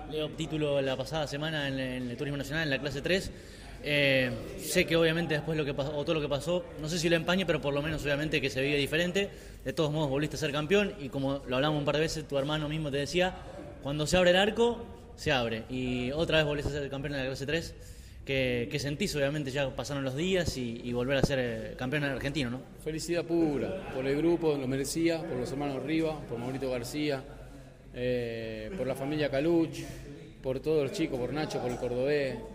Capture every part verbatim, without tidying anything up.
Leo, título la pasada semana en, en el Turismo Nacional, en la clase tres. Eh, sé que obviamente después lo que pasó, o todo lo que pasó, no sé si lo empañe, pero por lo menos obviamente que se vive diferente. De todos modos volviste a ser campeón y como lo hablamos un par de veces, tu hermano mismo te decía, cuando se abre el arco, se abre. Y otra vez volviste a ser campeón en la clase tres. ¿Qué, qué sentís? Obviamente ya pasaron los días y, y volver a ser eh, campeón argentino, ¿no? Felicidad pura, por el grupo, lo merecía, por los hermanos Riva, por Maurito García, eh, por la familia Caluch, por todos los chicos, por Nacho, por el cordobés, eh,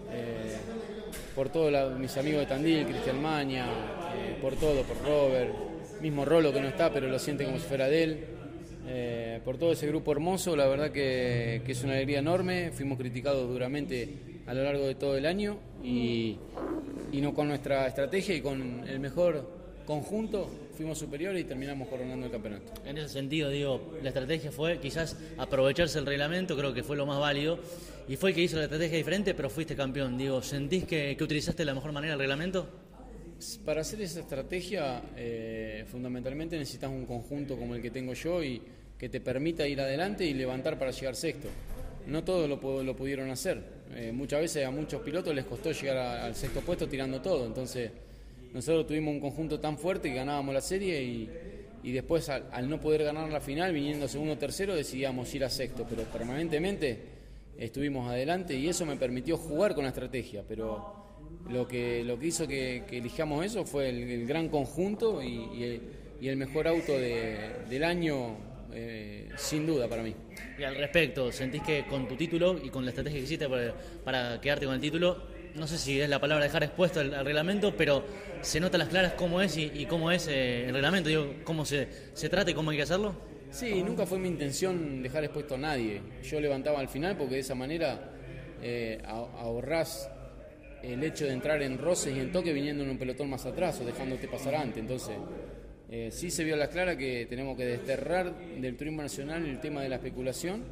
por todos la, mis amigos de Tandil, Cristian Maña, eh, por todo, por Robert, mismo Rolo que no está, pero lo siente como si fuera de él, eh, por todo ese grupo hermoso. La verdad que, que es una alegría enorme. Fuimos criticados duramente a lo largo de todo el año y, y no con nuestra estrategia y con el mejor conjunto fuimos superiores y terminamos coronando el campeonato. En ese sentido, digo, la estrategia fue quizás aprovecharse el reglamento, creo que fue lo más válido, y fue el que hizo la estrategia diferente, pero fuiste campeón. Digo, ¿sentís que, que utilizaste de la mejor manera el reglamento? Para hacer esa estrategia, eh, fundamentalmente necesitas un conjunto como el que tengo yo y que te permita ir adelante y levantar para llegar sexto. No todos lo, lo pudieron hacer. Eh, muchas veces a muchos pilotos les costó llegar a, al sexto puesto tirando todo. Entonces, nosotros tuvimos un conjunto tan fuerte que ganábamos la serie y, y después al, al no poder ganar la final, viniendo segundo o tercero, decidíamos ir a sexto. Pero permanentemente estuvimos adelante y eso me permitió jugar con la estrategia. Pero lo que, lo que hizo que, que elijamos eso fue el, el gran conjunto y, y, el, y el mejor auto de, del año. Eh, sin duda para mí. Y al respecto, ¿sentís que con tu título y con la estrategia que hiciste para, para quedarte con el título, no sé si es la palabra dejar expuesto al, al reglamento, pero se nota a las claras cómo es y, y cómo es eh, el reglamento, digo, cómo se, se trata y cómo hay que hacerlo? Sí, nunca fue mi intención dejar expuesto a nadie. Yo levantaba al final porque de esa manera eh, ahorrás el hecho de entrar en roces y en toque viniendo en un pelotón más atrás o dejándote pasar antes. Entonces Eh, sí se vio a las claras que tenemos que desterrar del turismo nacional el tema de la especulación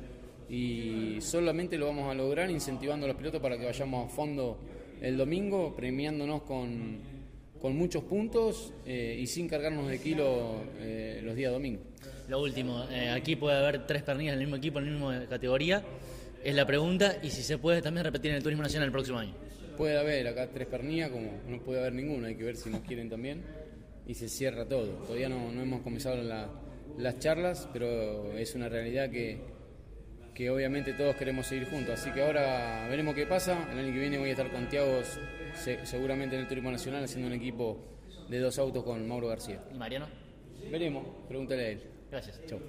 y solamente lo vamos a lograr incentivando a los pilotos para que vayamos a fondo el domingo, premiándonos con, con muchos puntos eh, y sin cargarnos de kilo eh, los días domingos. Lo último, eh, aquí puede haber tres pernillas en el mismo equipo, en la misma categoría, es la pregunta, y si se puede también repetir en el turismo nacional el próximo año. Puede haber acá tres pernillas, como no puede haber ninguna, hay que ver si nos quieren también. Y se cierra todo. Todavía no, no hemos comenzado la, las charlas, pero es una realidad que, que obviamente todos queremos seguir juntos. Así que ahora veremos qué pasa. El año que viene voy a estar con Tiago se, seguramente en el Turismo Nacional haciendo un equipo de dos autos con Mauro García. ¿Y Mariano? Veremos, pregúntale a él. Gracias. Chau.